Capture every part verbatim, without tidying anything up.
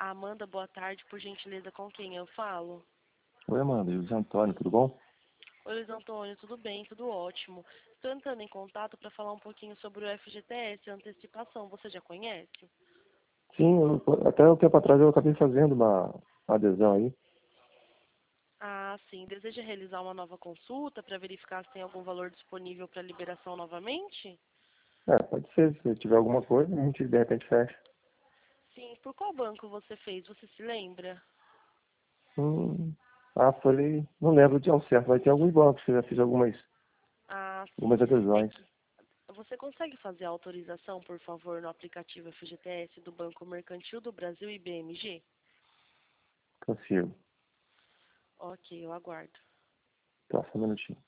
Amanda, boa tarde, por gentileza, com quem eu falo? Oi, Amanda, Luiz Antônio, tudo bom? Oi, Luiz Antônio, tudo bem, tudo ótimo. Estou entrando em contato para falar um pouquinho sobre o F G T S, antecipação, você já conhece? Sim, eu, até um tempo atrás eu acabei fazendo uma, uma adesão aí. Ah, sim. Deseja realizar uma nova consulta para verificar se tem algum valor disponível para liberação novamente? É, pode ser, se tiver alguma coisa, a gente de repente fecha. Sim. Por qual banco você fez? Você se lembra? Hum, ah, falei, não lembro de ao certo, vai ter alguns bancos que eu já fiz algumas, Ah, sim. algumas É adesões. que você consegue fazer a autorização, por favor, no aplicativo F G T S do Banco Mercantil do Brasil e B M G? Consigo. Ok, eu aguardo. Tá, só um minutinho.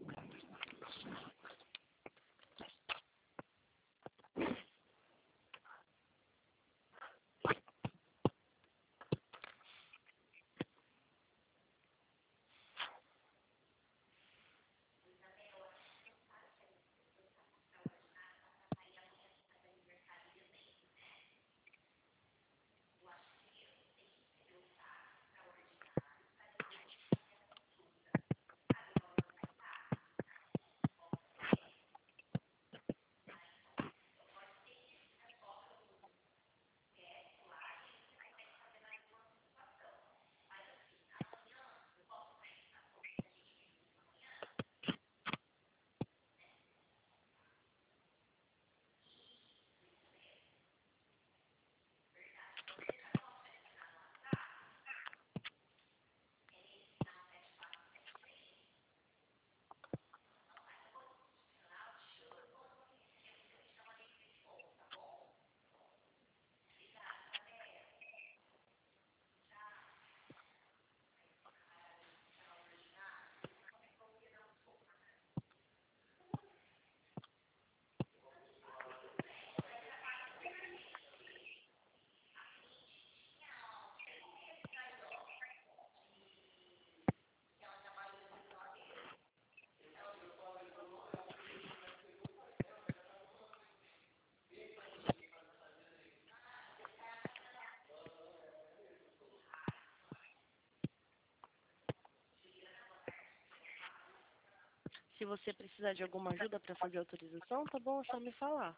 Se você precisar de alguma ajuda para fazer a autorização, tá bom, é só me falar.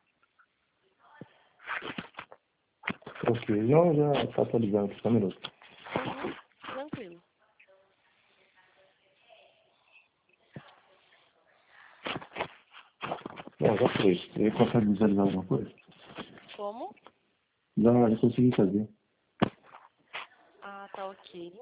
Ok, já, já tá atualizando aqui, só um minuto. Uhum, tranquilo. Não, já foi. Ele consegue visualizar alguma coisa? Como? Já, já consegui fazer. Ah, tá ok.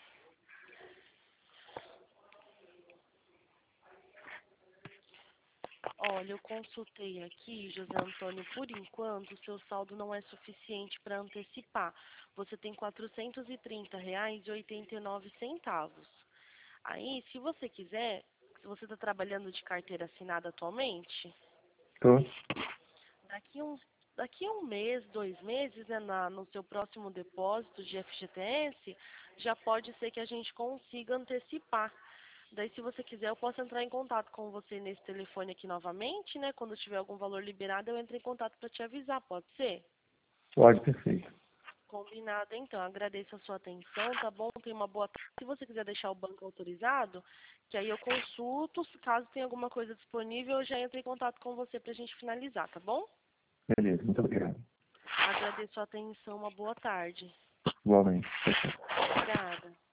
Olha, eu consultei aqui, José Antônio, por enquanto o seu saldo não é suficiente para antecipar. Você tem quatrocentos e trinta reais e oitenta e nove centavos. Aí, se você quiser, se você está trabalhando de carteira assinada atualmente, Tô. daqui uns daqui a um mês, dois meses, né, na, no seu próximo depósito de F G T S, já pode ser que a gente consiga antecipar. Daí, se você quiser, eu posso entrar em contato com você nesse telefone aqui novamente, né? Quando tiver algum valor liberado, eu entro em contato para te avisar, pode ser? Pode, perfeito. Combinado, então. Agradeço a sua atenção, tá bom? Tenha uma boa tarde. Se você quiser deixar o banco autorizado, que aí eu consulto, se caso tenha alguma coisa disponível, eu já entro em contato com você para a gente finalizar, tá bom? Beleza, muito obrigado. Agradeço a atenção, uma boa tarde. Igualmente. Obrigada.